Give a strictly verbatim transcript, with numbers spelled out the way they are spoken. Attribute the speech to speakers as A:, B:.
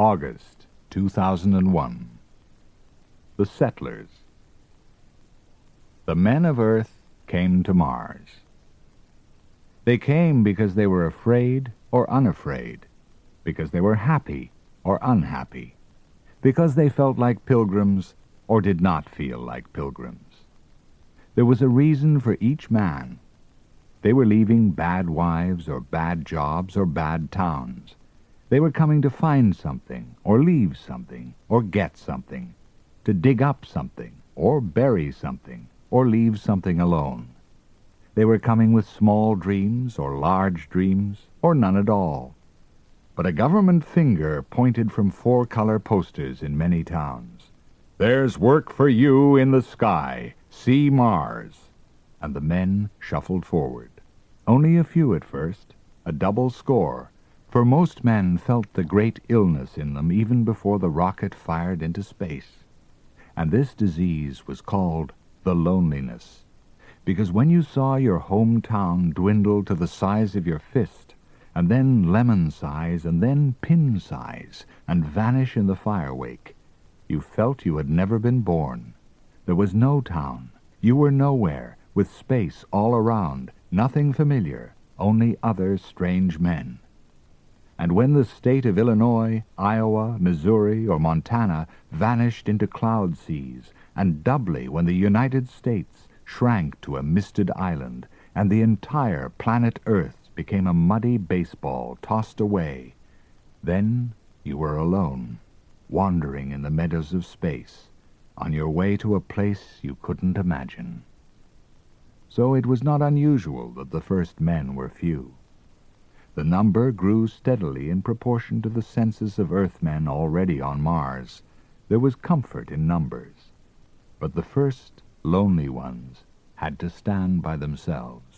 A: August two thousand one. The Settlers. The men of Earth came to Mars. They came because they were afraid or unafraid, because they were happy or unhappy, because they felt like pilgrims or did not feel like pilgrims. There was a reason for each man. They were leaving bad wives or bad jobs or bad towns. They were coming to find something, or leave something, or get something, to dig up something, or bury something, or leave something alone. They were coming with small dreams, or large dreams, or none at all. But a government finger pointed from four-color posters in many towns. "There's work for you in the sky. See Mars." And the men shuffled forward. Only a few at first, a double score, for most men felt the great illness in them even before the rocket fired into space. And this disease was called the loneliness, because when you saw your hometown dwindle to the size of your fist, and then lemon size, and then pin size, and vanish in the firewake, you felt you had never been born. There was no town. You were nowhere, with space all around, nothing familiar, only other strange men. And when the state of Illinois, Iowa, Missouri, or Montana vanished into cloud seas, and doubly when the United States shrank to a misted island, and the entire planet Earth became a muddy baseball tossed away, then you were alone, wandering in the meadows of space, on your way to a place you couldn't imagine. So it was not unusual that the first men were few. The number grew steadily in proportion to the census of Earthmen already on Mars. There was comfort in numbers. But the first lonely ones had to stand by themselves.